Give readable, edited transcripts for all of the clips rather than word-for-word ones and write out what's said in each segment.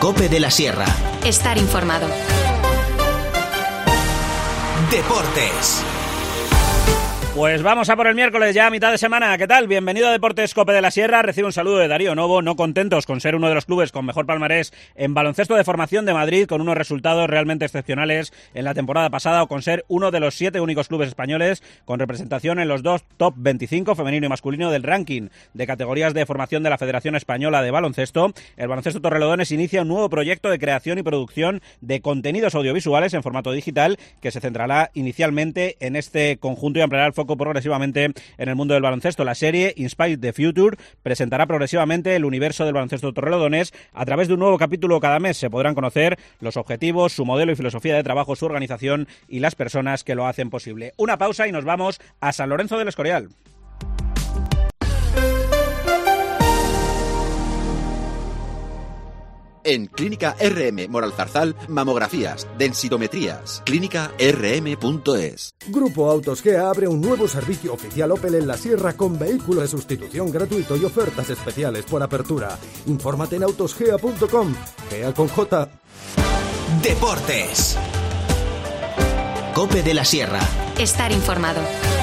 COPE de la Sierra. Estar informado. Deportes. Pues vamos a por el miércoles, ya a mitad de semana. ¿Qué tal? Bienvenido a Deportes COPE de la Sierra. Recibe un saludo de Darío Novo, no contentos con ser uno de los clubes con mejor palmarés en baloncesto de formación de Madrid, con unos resultados realmente excepcionales en la temporada pasada, o con ser uno de los 7 únicos clubes españoles con representación en los 2 top 25 femenino y masculino del ranking de categorías de formación de la Federación Española de Baloncesto. El Baloncesto Torrelodones inicia un nuevo proyecto de creación y producción de contenidos audiovisuales en formato digital que se centrará inicialmente en este conjunto y ampliará el foco progresivamente en el mundo del baloncesto. La serie Inspire the Future presentará progresivamente el universo del baloncesto Torrelodones a través de un nuevo capítulo cada mes. Se podrán conocer los objetivos, su modelo y filosofía de trabajo, su organización y las personas que lo hacen posible. Una pausa y nos vamos a San Lorenzo del Escorial. En Clínica RM Moralzarzal, mamografías, densitometrías. clínicarm.es. Grupo Autos Gea abre un nuevo servicio oficial Opel en la Sierra con vehículo de sustitución gratuito y ofertas especiales por apertura. Infórmate en autosgea.com. Gea con J. Deportes. COPE de la Sierra. Estar informado.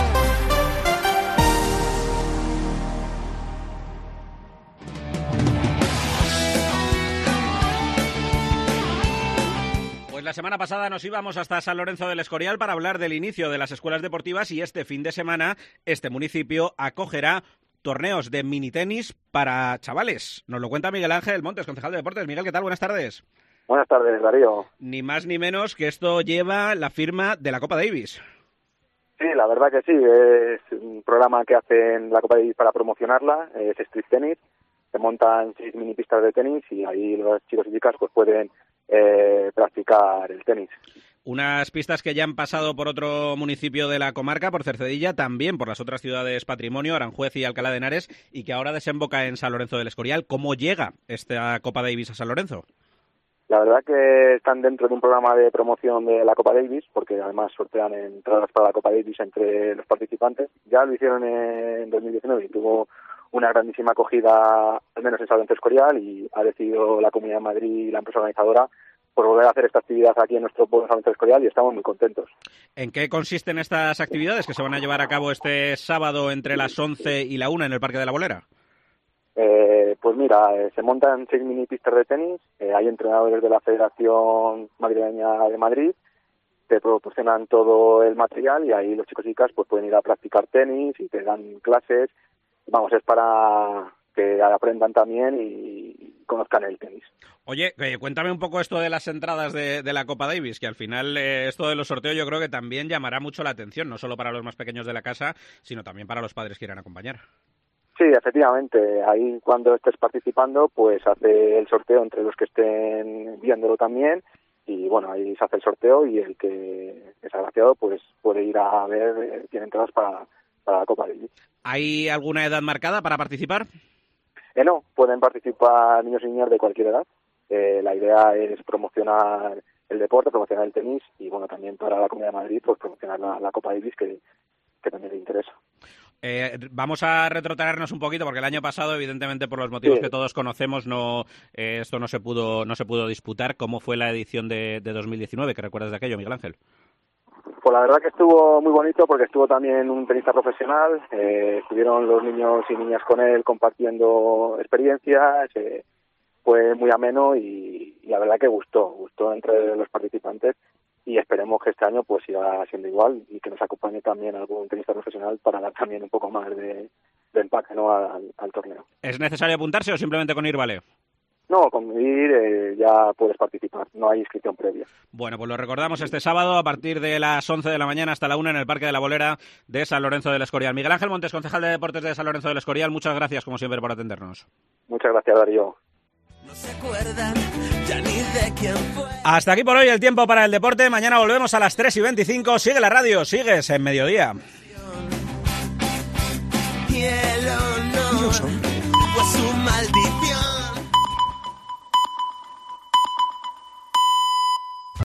La semana pasada nos íbamos hasta San Lorenzo del Escorial para hablar del inicio de las escuelas deportivas y este fin de semana este municipio acogerá torneos de minitenis para chavales. Nos lo cuenta Miguel Ángel Montes, concejal de deportes. Miguel, ¿qué tal? Buenas tardes. Buenas tardes, Darío. Ni más ni menos que esto lleva la firma de la Copa Davis. Sí, la verdad que sí. Es un programa que hacen la Copa Davis para promocionarla. Es street tenis. Se montan 6 mini pistas de tenis y ahí los chicos y chicas pues pueden practicar el tenis. Unas pistas que ya han pasado por otro municipio de la comarca, por Cercedilla, también por las otras ciudades patrimonio, Aranjuez y Alcalá de Henares, y que ahora desemboca en San Lorenzo del Escorial. ¿Cómo llega esta Copa Davis a San Lorenzo? La verdad que están dentro de un programa de promoción de la Copa Davis, porque además sortean entradas para la Copa Davis entre los participantes. Ya lo hicieron en 2019 y tuvo una grandísima acogida, al menos en San Lorenzo del Escorial, y ha decidido la Comunidad de Madrid y la empresa organizadora por volver a hacer esta actividad aquí en nuestro pueblo San Lorenzo del Escorial y estamos muy contentos. ¿En qué consisten estas actividades que se van a llevar a cabo este sábado entre las 11 y la 1 en el Parque de la Bolera? Pues mira, se montan 6 mini pistas de tenis, hay entrenadores de la Federación Madrileña de Madrid, te proporcionan todo el material y ahí los chicos y chicas pues pueden ir a practicar tenis y te dan clases. Vamos, es para que aprendan también y conozcan el tenis. Oye, cuéntame un poco esto de las entradas de la Copa Davis, que al final esto de los sorteos yo creo que también llamará mucho la atención, no solo para los más pequeños de la casa, sino también para los padres que irán a acompañar. Sí, efectivamente. Ahí cuando estés participando, pues hace el sorteo entre los que estén viéndolo también. Y bueno, ahí se hace el sorteo y el que es agraciado pues puede ir a ver, tiene entradas para la Copa Davis. ¿Hay alguna edad marcada para participar? No, pueden participar niños y niñas de cualquier edad. La idea es promocionar el deporte, promocionar el tenis y bueno, también para la Comunidad de Madrid pues promocionar la Copa Davis que también le interesa. Vamos a retrotraernos un poquito porque el año pasado, evidentemente por los motivos que todos conocemos, esto no se pudo disputar. ¿Cómo fue la edición de 2019? ¿Qué recuerdas de aquello, Miguel Ángel? Pues la verdad que estuvo muy bonito porque estuvo también un tenista profesional, estuvieron los niños y niñas con él compartiendo experiencias, fue muy ameno y la verdad que gustó entre los participantes y esperemos que este año pues siga siendo igual y que nos acompañe también algún tenista profesional para dar también un poco más de empaque, ¿no? al torneo. ¿Es necesario apuntarse o simplemente con ir vale? No, con ir ya puedes participar, no hay inscripción previa. Bueno, pues lo recordamos este sábado a partir de las 11 de la mañana hasta la 1 en el Parque de la Bolera de San Lorenzo del Escorial. Miguel Ángel Montes, concejal de Deportes de San Lorenzo del Escorial, muchas gracias como siempre por atendernos. Muchas gracias, Darío. No se acuerdan ya ni de quién fue. Hasta aquí por hoy el tiempo para el deporte. Mañana volvemos a las 3:25. Sigue la radio, sigues en Mediodía. Y el honor fue su maldición.